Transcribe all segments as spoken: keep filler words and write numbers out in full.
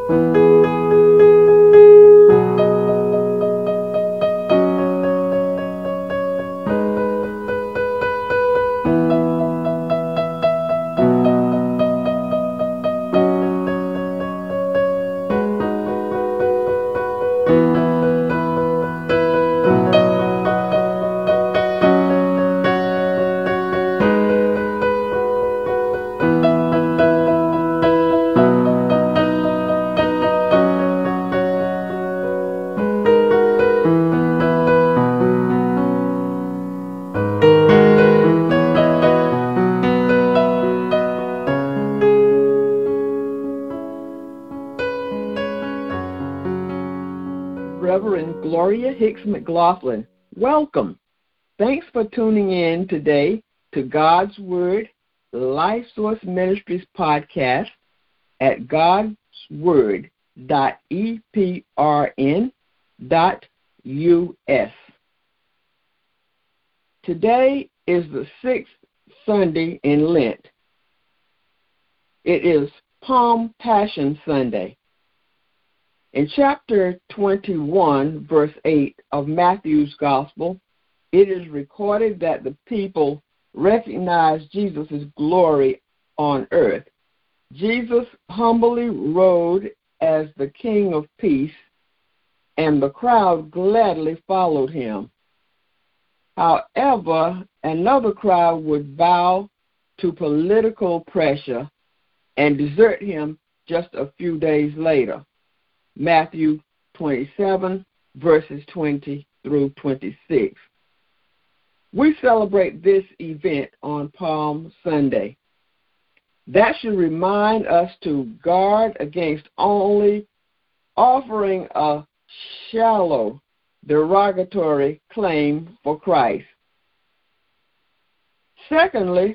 Reverend Gloria Hicks McLaughlin. Welcome. Thanks for tuning in today to God's Word, Life Source Ministries podcast at gods word dot e p r n dot u s. Today is the sixth Sunday in Lent. It is Palm Passion Sunday. In chapter twenty-one, verse eight of Matthew's Gospel, it is recorded that the people recognized Jesus' glory on earth. Jesus humbly rode as the King of Peace, and the crowd gladly followed him. However, another crowd would bow to political pressure and desert him just a few days later. Matthew twenty-seven, verses twenty through twenty-six. We celebrate this event on Palm Sunday. That should remind us to guard against only offering a shallow, derogatory claim for Christ. Secondly,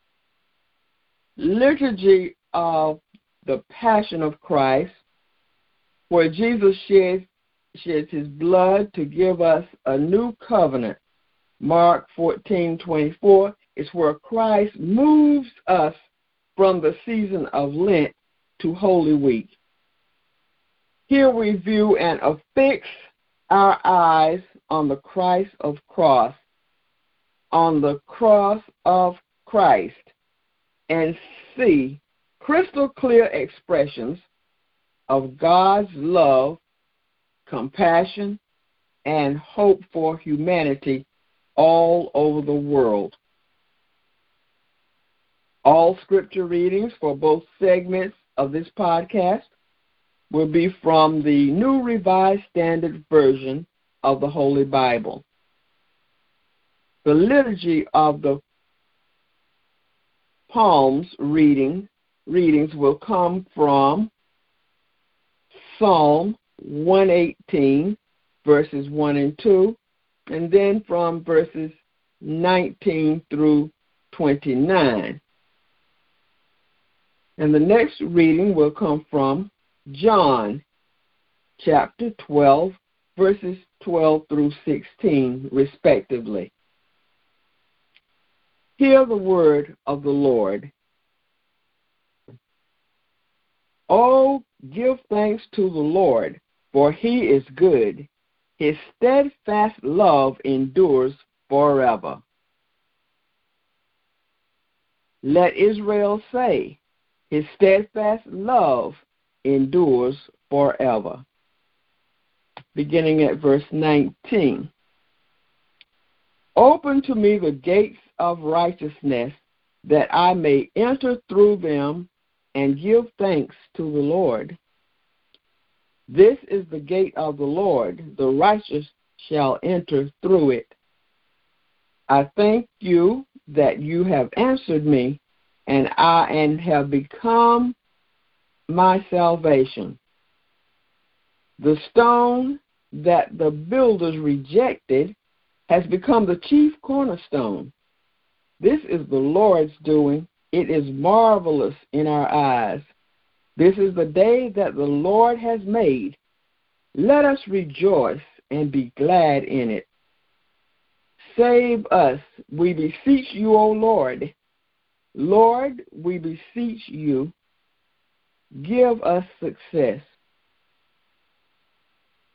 liturgy of the Passion of Christ, where Jesus sheds, sheds his blood to give us a new covenant. Mark fourteen twenty-four is where Christ moves us from the season of Lent to Holy Week. Here we view and affix our eyes on the Christ of cross, on the cross of Christ, and see crystal clear expressions of God's love, compassion, and hope for humanity all over the world. All scripture readings for both segments of this podcast will be from the New Revised Standard Version of the Holy Bible. The liturgy of the Psalms reading, readings will come from Psalm one eighteen, verses one and two, and then from verses nineteen through twenty-nine. And the next reading will come from John chapter twelve, verses twelve through sixteen, respectively. Hear the word of the Lord. Oh, give thanks to the Lord, for he is good. His steadfast love endures forever. Let Israel say, his steadfast love endures forever. Beginning at verse nineteen. Open to me the gates of righteousness, that I may enter through them and give thanks to the Lord. This is the gate of the Lord, the righteous shall enter through it. I thank you that you have answered me, and I and have become my salvation. The stone that the builders rejected has become the chief cornerstone. This is the Lord's doing. It is marvelous in our eyes. This is the day that the Lord has made. Let us rejoice and be glad in it. Save us, we beseech you, O Lord. Lord, we beseech you, give us success.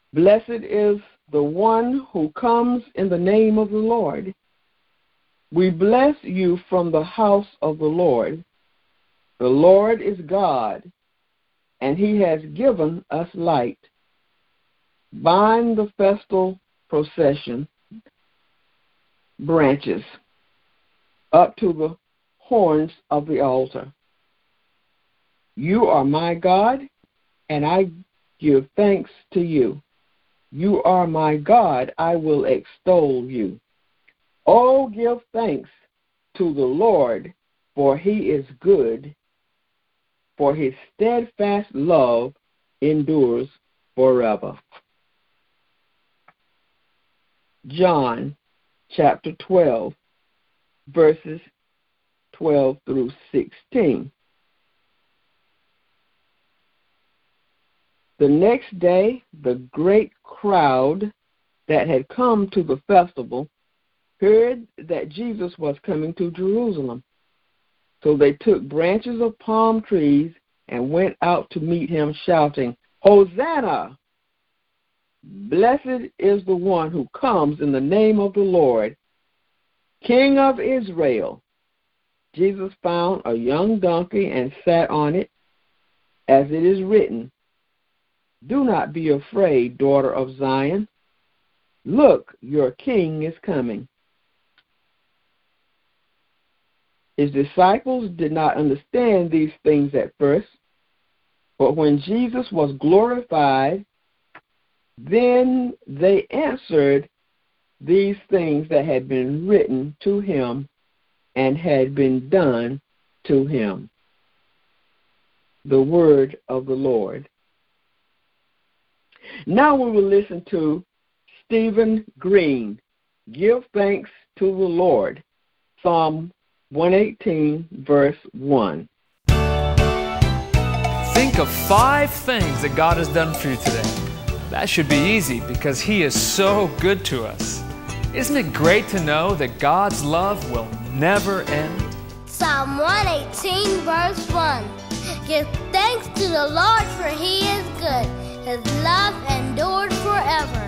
Blessed is the one who comes in the name of the Lord. We bless you from the house of the Lord. The Lord is God, and he has given us light. Bind the festal procession branches up to the horns of the altar. You are my God, and I give thanks to you. You are my God, I will extol you. Oh, give thanks to the Lord, for he is good, for his steadfast love endures forever. John chapter twelve, verses twelve through sixteen. The next day, the great crowd that had come to the festival heard that Jesus was coming to Jerusalem. So they took branches of palm trees and went out to meet him, shouting, Hosanna! Blessed is the one who comes in the name of the Lord, King of Israel. Jesus found a young donkey and sat on it, as it is written, Do not be afraid, daughter of Zion. Look, your king is coming. His disciples did not understand these things at first, but when Jesus was glorified, then they answered these things that had been written to him and had been done to him. The word of the Lord. Now we will listen to Stephen Green, Give Thanks to the Lord, Psalm one eighteen, verse one. Think of five things that God has done for you today. That should be easy because he is so good to us. Isn't it great to know that God's love will never end? Psalm one eighteen, verse one. Give thanks to the Lord, for he is good. His love endured forever.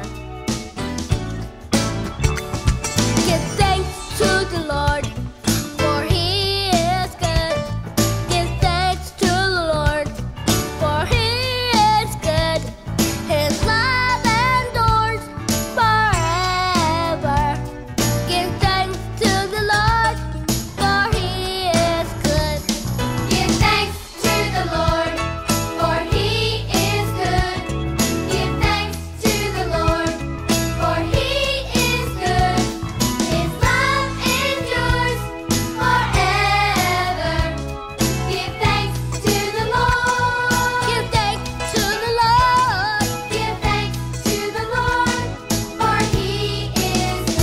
Give thanks to the Lord, for he is good. Give thanks to the Lord, for he is good. His love endures forever. Give thanks to the Lord, for he is good. Give thanks to the Lord, for he is good. Give thanks to the Lord, for he is good. His love endures forever. Give thanks to the Lord. Give thanks to the Lord. Give thanks to the Lord, for he is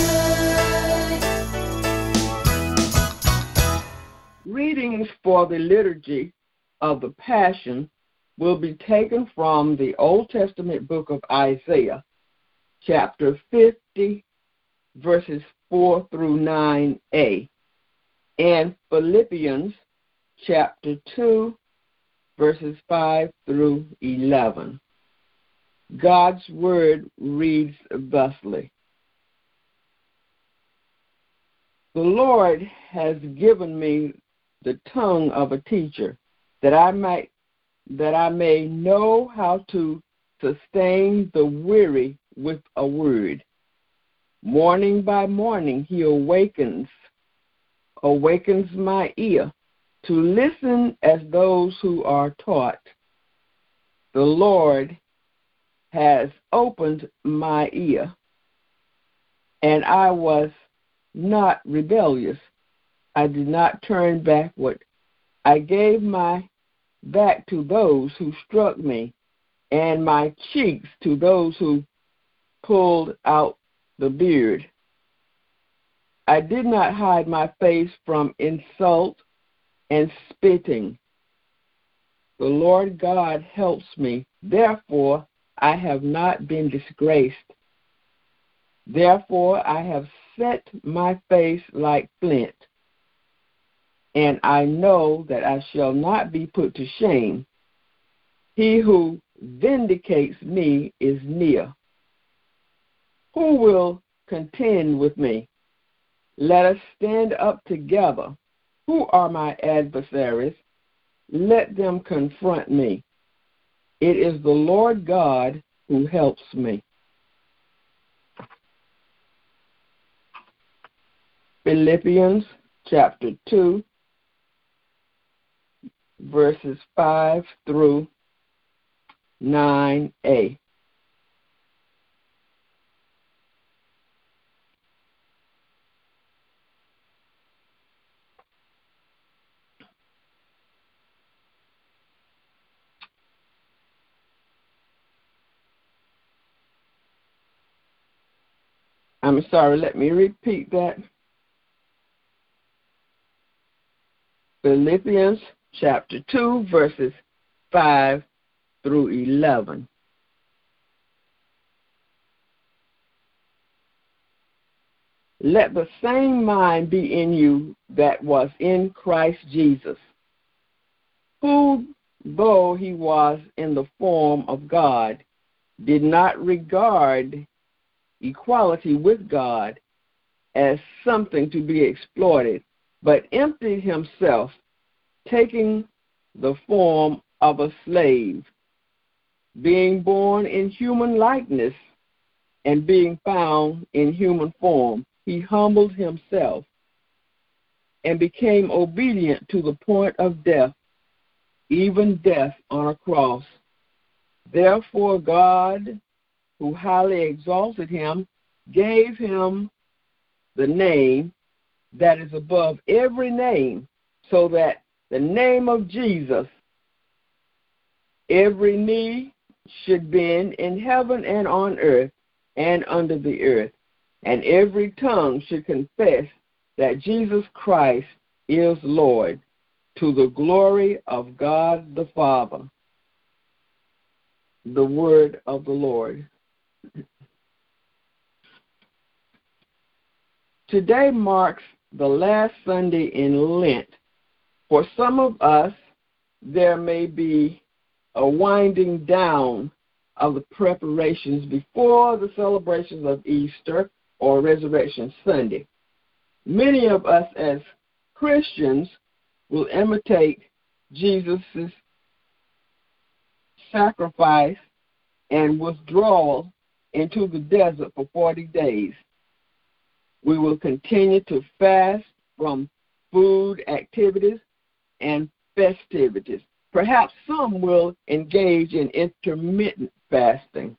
good. Readings for the liturgy of the Passion will be taken from the Old Testament book of Isaiah, chapter fifty, verses four through nine a, and Philippians, chapter two, verses five through eleven. God's word reads thusly. The Lord has given me the tongue of a teacher, that I might that I may know how to sustain the weary with a word. Morning by morning he awakens, awakens my ear to listen as those who are taught. The Lord has opened my ear, and I was not rebellious. I did not turn backward. I gave my back to those who struck me, and my cheeks to those who pulled out the beard. I did not hide my face from insult and spitting. The Lord God helps me. Therefore, I have not been disgraced. Therefore, I have set my face like flint, and I know that I shall not be put to shame. He who vindicates me is near. Who will contend with me? Let us stand up together. Who are my adversaries? Let them confront me. It is the Lord God who helps me. Philippians chapter two, verses five through nine a. I'm sorry, let me repeat that. Philippians chapter two, verses five through eleven. Let the same mind be in you that was in Christ Jesus, who, though he was in the form of God, did not regard equality with God as something to be exploited, but emptied himself, taking the form of a slave, being born in human likeness, and being found in human form, he humbled himself and became obedient to the point of death, even death on a cross. Therefore God, who highly exalted him, gave him the name that is above every name, so that the name of Jesus every knee should bend in heaven and on earth and under the earth, and every tongue should confess that Jesus Christ is Lord, to the glory of God the Father. The word of the Lord. Today marks the last Sunday in Lent. For some of us, there may be a winding down of the preparations before the celebrations of Easter or Resurrection Sunday. Many of us as Christians will imitate Jesus' sacrifice and withdrawal into the desert for forty days. We will continue to fast from food activities and festivities. Perhaps some will engage in intermittent fasting.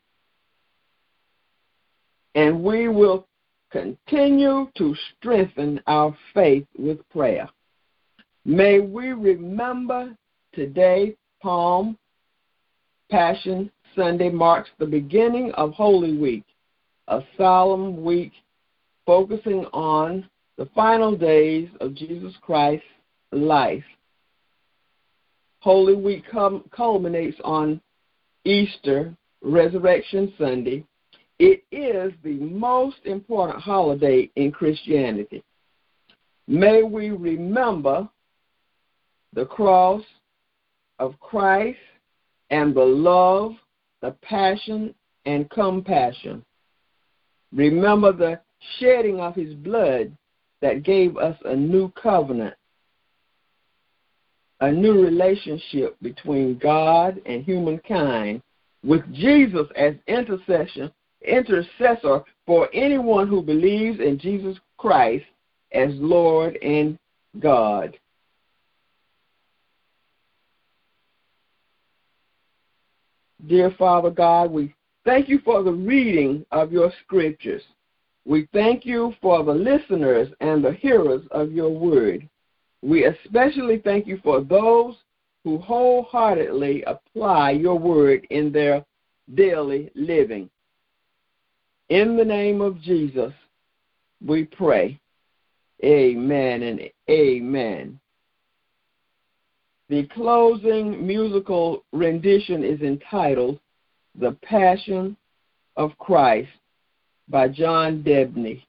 And we will continue to strengthen our faith with prayer. May we remember today, Palm Passion Sunday marks the beginning of Holy Week, a solemn week focusing on the final days of Jesus Christ's life. Holy Week culminates on Easter, Resurrection Sunday. It is the most important holiday in Christianity. May we remember the cross of Christ and the love, the passion, and compassion. Remember the shedding of his blood that gave us a new covenant, a new relationship between God and humankind, with Jesus as intercession, intercessor for anyone who believes in Jesus Christ as Lord and God. Dear Father God, we thank you for the reading of your scriptures. We thank you for the listeners and the hearers of your word. We especially thank you for those who wholeheartedly apply your word in their daily living. In the name of Jesus, we pray. Amen and amen. The closing musical rendition is entitled The Passion of Christ by John Debney.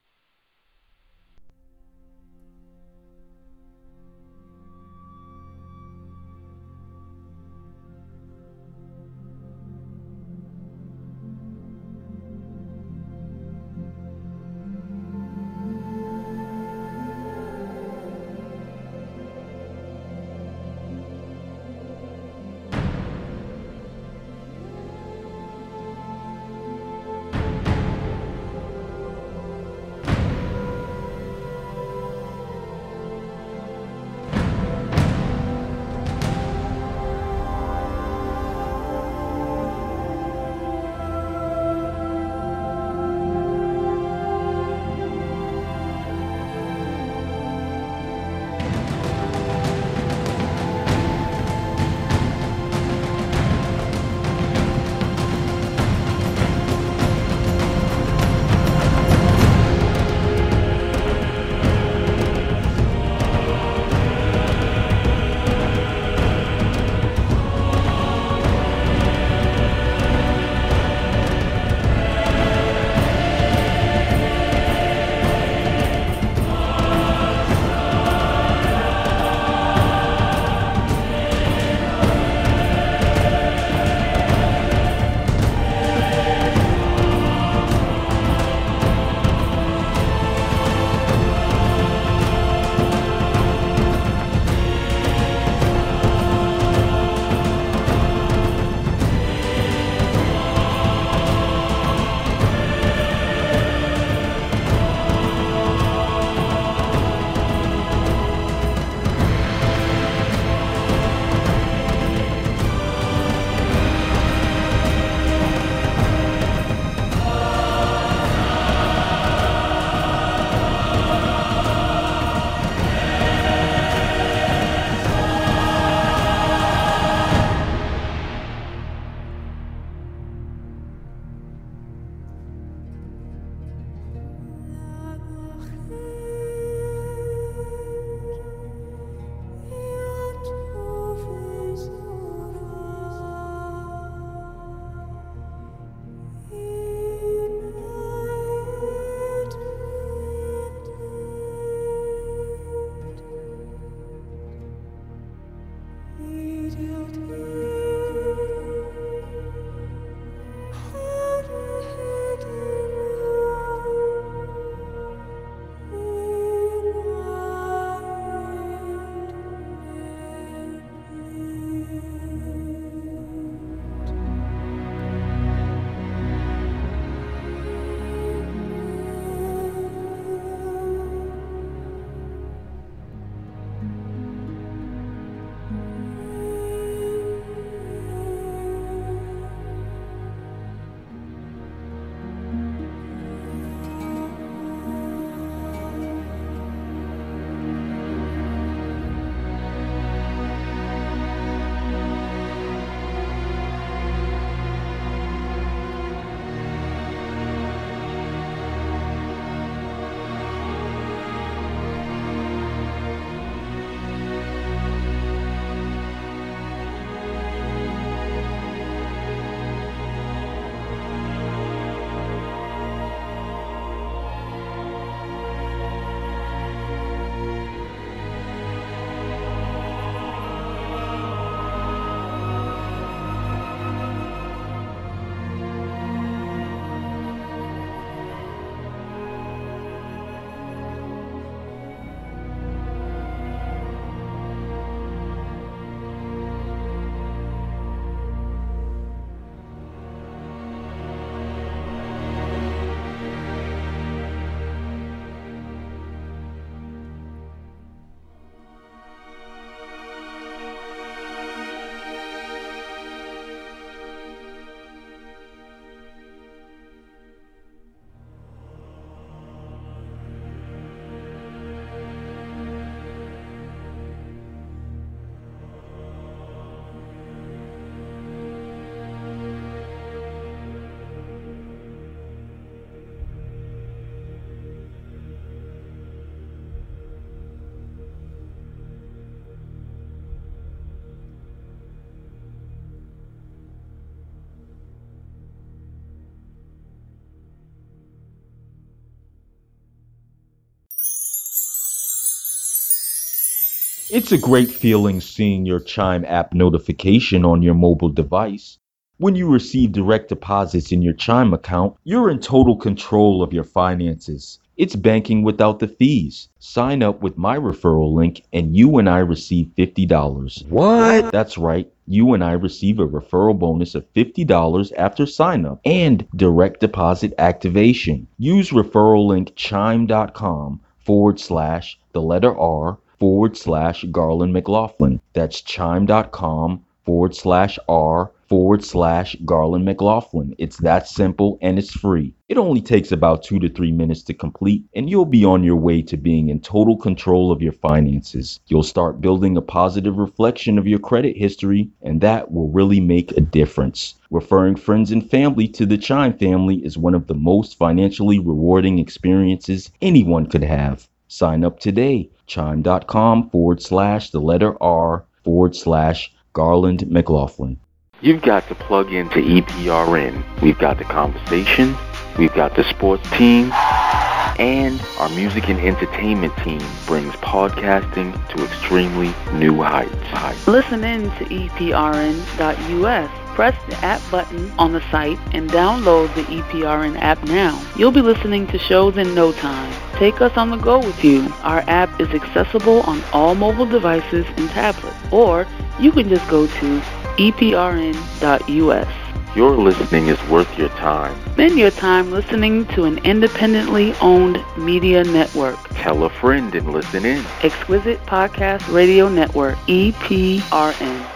It's a great feeling seeing your Chime app notification on your mobile device. When you receive direct deposits in your Chime account, you're in total control of your finances. It's banking without the fees. Sign up with my referral link and you and I receive fifty dollars. What? That's right. You and I receive a referral bonus of fifty dollars after sign up and direct deposit activation. Use referral link chime.com forward slash the letter R forward slash Garland McLaughlin. That's chime.com forward slash R forward slash Garland McLaughlin. It's that simple and it's free. It only takes about two to three minutes to complete and you'll be on your way to being in total control of your finances. You'll start building a positive reflection of your credit history and that will really make a difference. Referring friends and family to the Chime family is one of the most financially rewarding experiences anyone could have. Sign up today. Chime.com forward slash the letter R forward slash Garland McLaughlin. You've got to plug into E P R N. We've got the conversation, we've got the sports team, and our music and entertainment team brings podcasting to extremely new heights. Listen in to E P R N dot U S. Press the app button on the site and download the E P R N app now. You'll be listening to shows in no time. Take us on the go with you. Our app is accessible on all mobile devices and tablets, or you can just go to E P R N dot U S. Your listening is worth your time. Spend your time listening to an independently owned media network. Tell a friend and listen in. Exquisite Podcast Radio Network, E P R N.